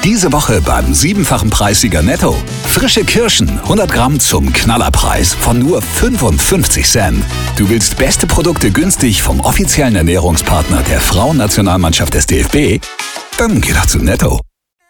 Diese Woche beim 7-fachen Preissieger Netto. Frische Kirschen, 100 Gramm zum Knallerpreis von nur 55 Cent. Du willst beste Produkte günstig vom offiziellen Ernährungspartner der Frauennationalmannschaft des DFB? Dann geh doch zu Netto.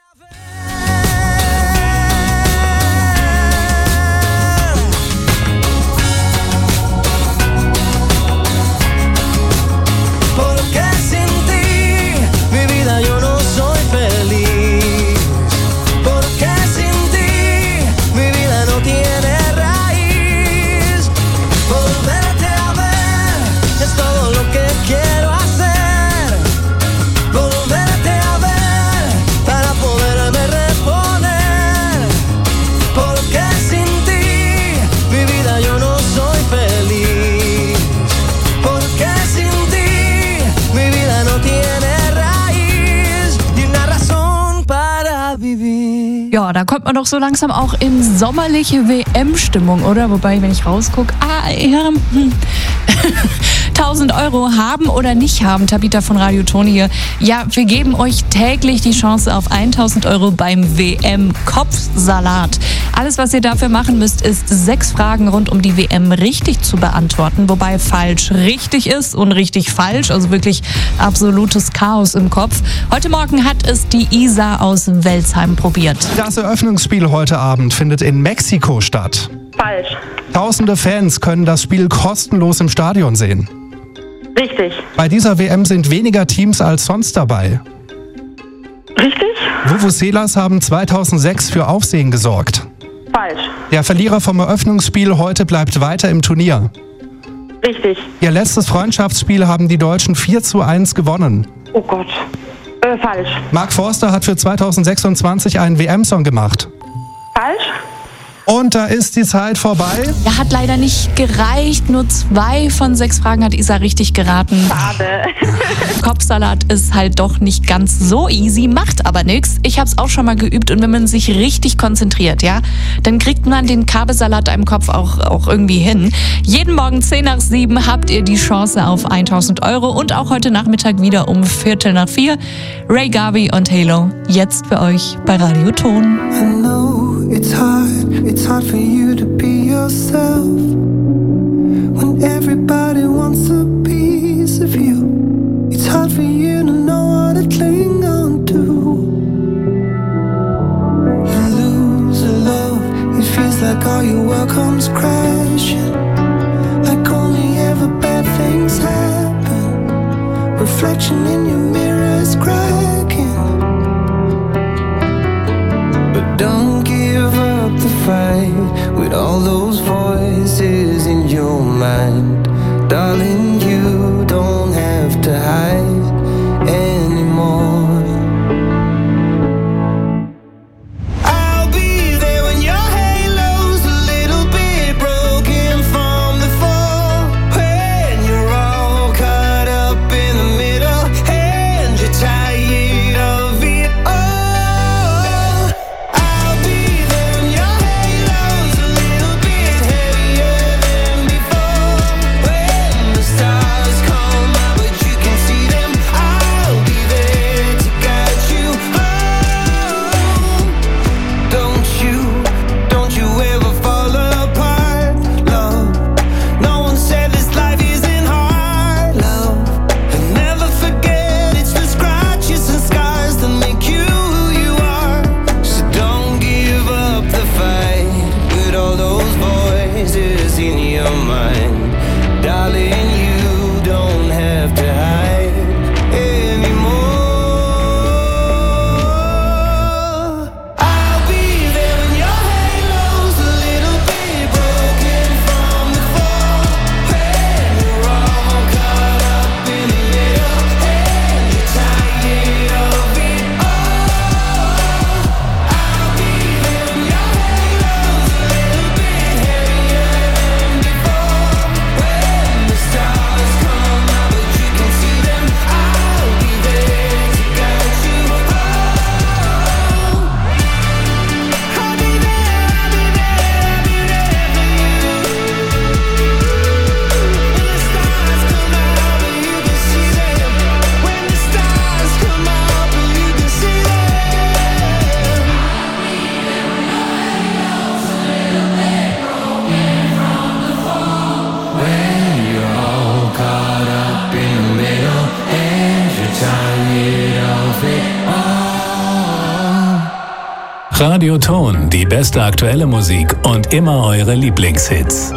Ja, da kommt man doch so langsam auch in sommerliche WM-Stimmung, oder? Wobei, wenn ich rausgucke, 1000 Euro haben oder nicht haben, Tabita von Radio Toni hier. Ja, wir geben euch täglich die Chance auf 1000 Euro beim WM-Kopfsalat. Alles, was ihr dafür machen müsst, ist 6 Fragen rund um die WM richtig zu beantworten, wobei falsch richtig ist und richtig falsch, also wirklich absolutes Chaos im Kopf. Heute Morgen hat es die Isa aus Welzheim probiert. Das Eröffnungsspiel heute Abend findet in Mexiko statt. Falsch. Tausende Fans können das Spiel kostenlos im Stadion sehen. Richtig. Bei dieser WM sind weniger Teams als sonst dabei. Richtig? Vuvuzelas haben 2006 für Aufsehen gesorgt. Falsch. Der Verlierer vom Eröffnungsspiel heute bleibt weiter im Turnier. Richtig. Ihr letztes Freundschaftsspiel haben die Deutschen 4:1 gewonnen. Oh Gott. Falsch. Mark Forster hat für 2026 einen WM-Song gemacht. Falsch? Und da ist die Zeit vorbei. Ja, hat leider nicht gereicht. Nur 2 von 6 Fragen hat Isa richtig geraten. Schade. Kopfsalat ist halt doch nicht ganz so easy, macht aber nichts. Ich habe es auch schon mal geübt und wenn man sich richtig konzentriert, ja, dann kriegt man den Kabelsalat im Kopf auch irgendwie hin. Jeden Morgen 6:50 habt ihr die Chance auf 1000 Euro und auch heute Nachmittag wieder um 3:45. Ray Garvey und Halo, jetzt für euch bei Radio Ton. I know it's hard for you to be yourself when everybody wants a piece of you. It's hard for you to know what to cling on to. You lose a love, it feels like all your world comes crashing, like only ever bad things happen. Reflection in your mirror is cracking, but don't give up the fight with all those voices in your mind. Darling, you don't have to hide anymore. I'll be there when your halo's a little bit broken from the fall, when you're all caught up in the middle and you're tired of it all. I'll be there when your halo's a little bit heavier than before. Radioton, die beste aktuelle Musik und immer eure Lieblingshits.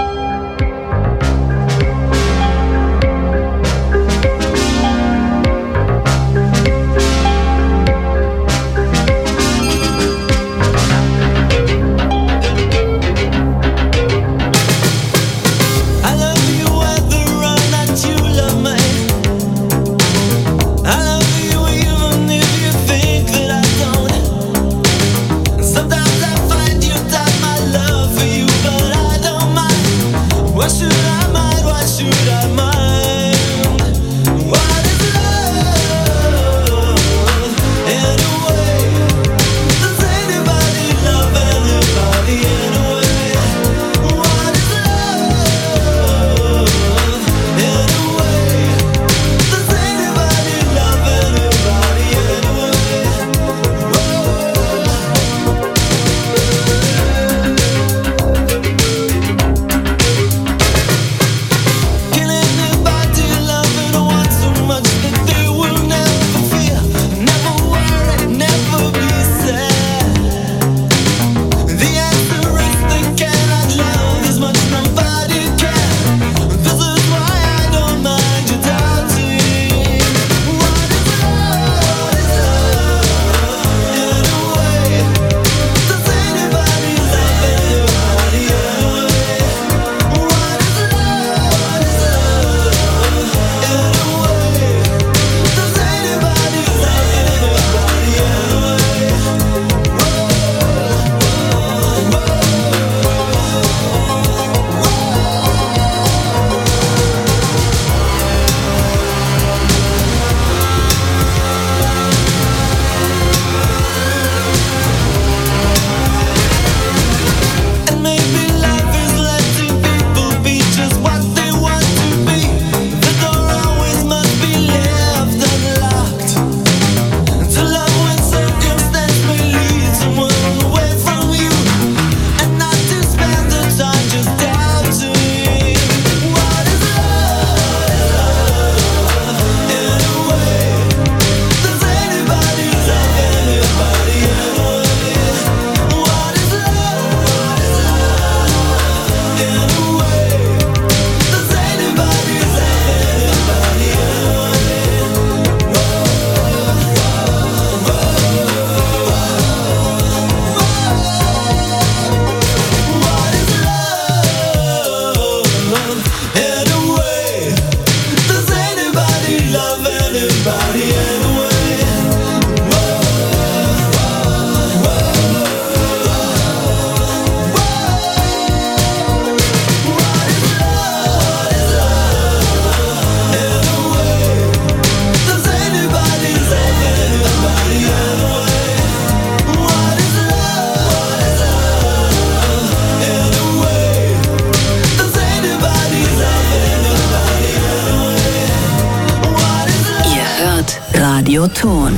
Radioton.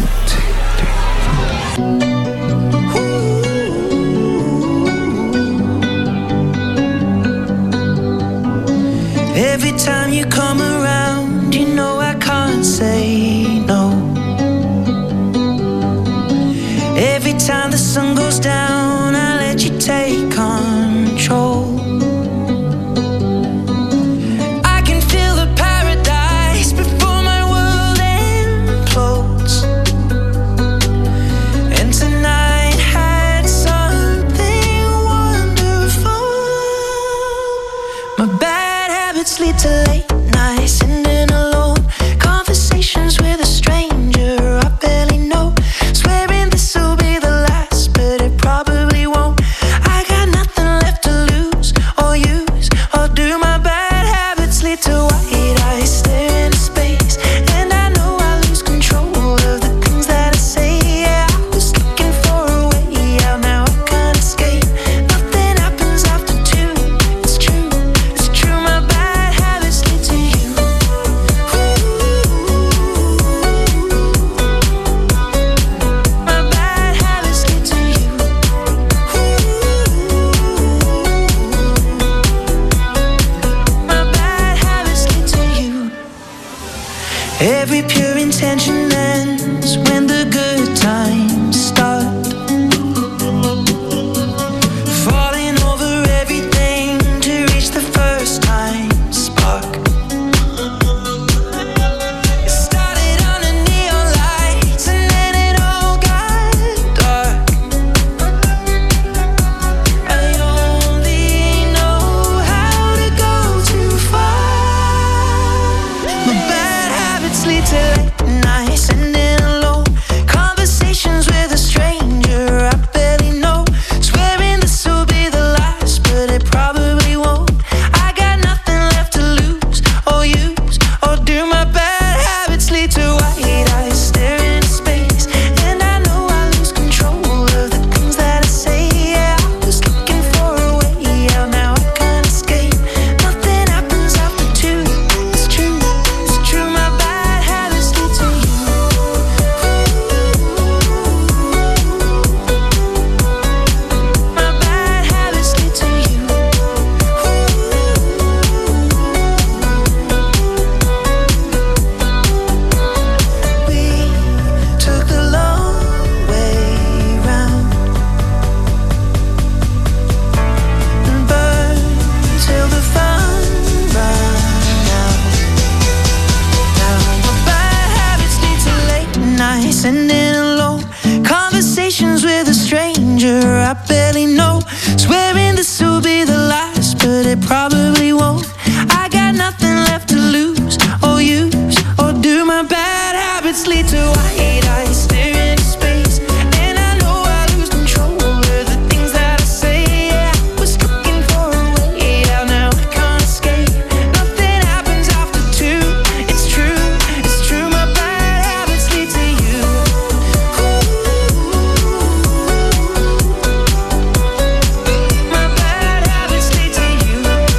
Every time you come around, you know I can't say no. Every time the sun goes down, I let you take control. Lead to late nights, sitting alone, conversations with a stranger I barely know, swearing this will be the last, but it probably won't. I got nothing left to lose with a stranger I barely know. Swearing this will be the last, but it probably won't. I got nothing left to lose or use, or do my bad habits lead to white eyes staring into space? And I know I lose control of the things that I say. Yeah, I was looking for a way out, now I can't escape. Nothing happens after two. It's true, my bad habits lead to you. My bad habits lead to you.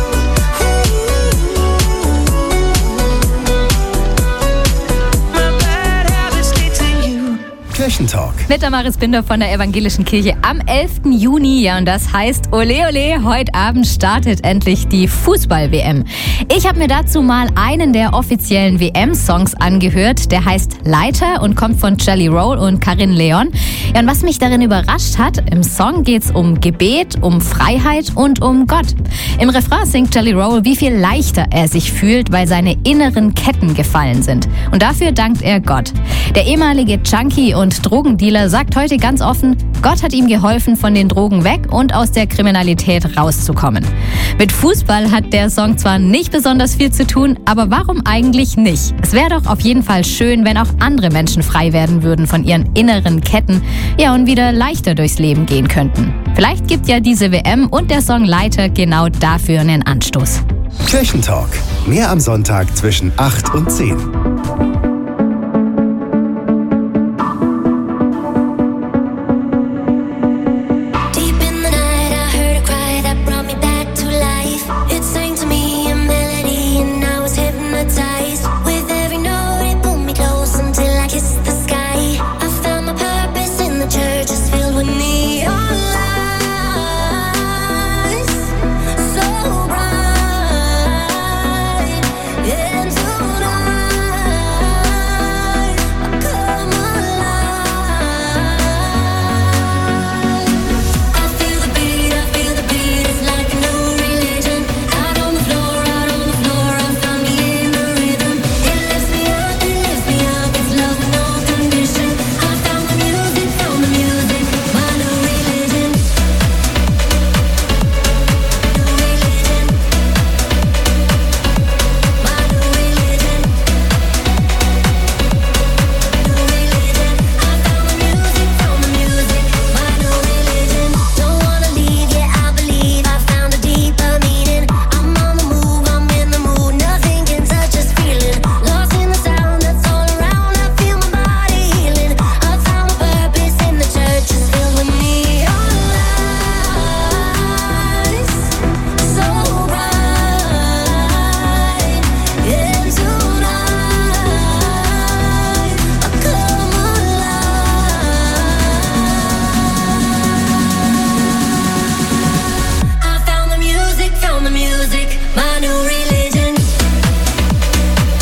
My bad habits lead to you. Kirchentalk. Mit Damaris Binder von der Evangelischen Kirche am 11. Juni. Ja, und das heißt, ole ole, heute Abend startet endlich die Fußball-WM. Ich habe mir dazu mal einen der offiziellen WM-Songs angehört. Der heißt Leiter und kommt von Jelly Roll und Karin Leon. Ja, und was mich darin überrascht hat, im Song geht's um Gebet, um Freiheit und um Gott. Im Refrain singt Jelly Roll, wie viel leichter er sich fühlt, weil seine inneren Ketten gefallen sind. Und dafür dankt er Gott. Der ehemalige Junkie und Drogendealer sagt heute ganz offen, Gott hat ihm geholfen, von den Drogen weg und aus der Kriminalität rauszukommen. Mit Fußball hat der Song zwar nicht besonders viel zu tun, aber warum eigentlich nicht? Es wäre doch auf jeden Fall schön, wenn auch andere Menschen frei werden würden von ihren inneren Ketten, ja, und wieder leichter durchs Leben gehen könnten. Vielleicht gibt ja diese WM und der Song Leiter genau dafür einen Anstoß. Kirchentalk. Mehr am Sonntag zwischen 8 und 10.